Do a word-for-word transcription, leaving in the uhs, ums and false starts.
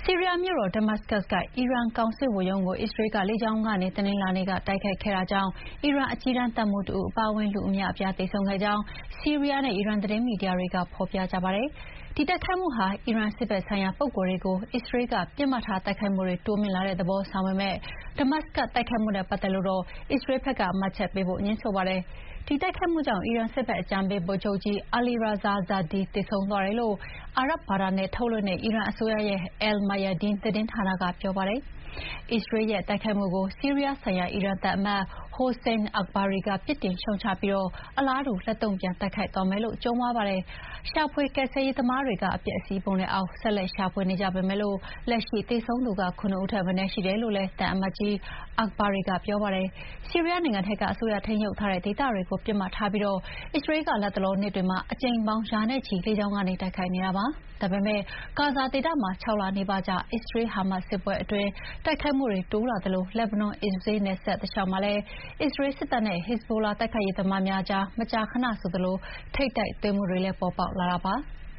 ဆီးရီးယားမြို့တော်ဒမတ်စကတ်ကအီရန်ကောင်စစ်ဝန်ရုံးကိုအစ္စရေးကလေကြောင်းကနေတနင်္လာနေ့ကတိုက်ခိုက်ခဲ့တာကြောင့်အီရန်အကြီးတန်းတပ်မှူးတဦးအပါအဝင်လူအများအပြားသေဆုံးခဲ့ကြောင်းဆီးရီးယားနဲ့အီရန်သတင်းမီဒီယာတွေကဖော်ပြကြပါတယ်။ဒီတိုက်ခိုက်မှုဟာအီရန်စစ်ဘက်ဆိုင်ရာပုဂ္ဂိုလ်တွေကိုအစ္စရေးကပစ်မှတ်ထားတိုက်ခိုက်မှုတွေတိုးမြင့်လာတဲ့သဘောဆောင်ပေမဲ့ဒမတ်စကတ်တိုက်ခိုက်မှုနဲ့ပတ်သက်လို့တော့အစ္စရေးဘက်ကမှတ်ချက်ပေးဖို့ငြင်းဆိုပါတယ်။ဒီတိုက်ခိုက်မှုကြောင့်အီရန်စစ်ဘက်အကြံပေးဗိုလ်ချုပ်ကြီး Ali Raza Zardari သေဆုံးသွားတယ်လို့အာရပ်ဘာသာနဲ့ထုတ်လွှင့်တဲ့အီရန်အစိုးရရဲ့ Al-Mayadeen သတင်းဌာနကပြောပါတယ်။အစ္စရေးရဲ့တိုက်ခိုက်မှုကိုဆီးရီးယားဆိုင်ရာအီရန်သံအမတ် Hossein Akbari ကပြစ်တင်ရှုတ်ချပြီးအလားတူလက်တုံ့ပြန်တိုက်ခိုက်သွားမယ်လို့ကြုံးဝါးပါတယ်။ရှာဖွေကယ်ဆယ်ရေးသမားတွေကအပျက်အစီးပုံတွေအောက်ဆက်လက်ရှာဖွေနေကြပေမဲ့လက်ရှိသေဆုံးသူကခုနစ်ဦးထက်မနည်းရှိတယ်လို့လည်းသံအမတ်ကြီး Akbari ကပြောပါတယ်။ဆီးရီးယားနိုင်ငံထဲကအစိုးရထိန်းချုပ်ထားတဲ့ဒေသတွေကိုပစ်မှတ်ထားပြီးအစ္စရေးကလတ်တလောနှစ်တွေမှာအကြိမ်ပေါင်းရာနဲ့ချီလေကြောင်းကနေတိုက်ခိုက်နေတာပါ။ဒါပေမဲ့ဂါဇာဒေသမှာခြောက်လနီးပါးကြာအစ္စရေး-ဟာမတ်စ်စစ်ပွဲအတွင်းတိုက်ခိုက်မှုတွေတိုးလာသလိုလက်ဘနွန်-အစ္စရေးနယ်စပ်တလျှောက်မှာလည်းအစ္စရေးစစ်တပ်နဲ့ဟက်ဇ်ဘိုလာတိုက်ခိုက်ရေးသမားများကြားမကြာခဏဆိုသလိုထိပ်တိုက်တွေ့မှုတွေလည်းပေါ်ပေါက်လာတာပါ။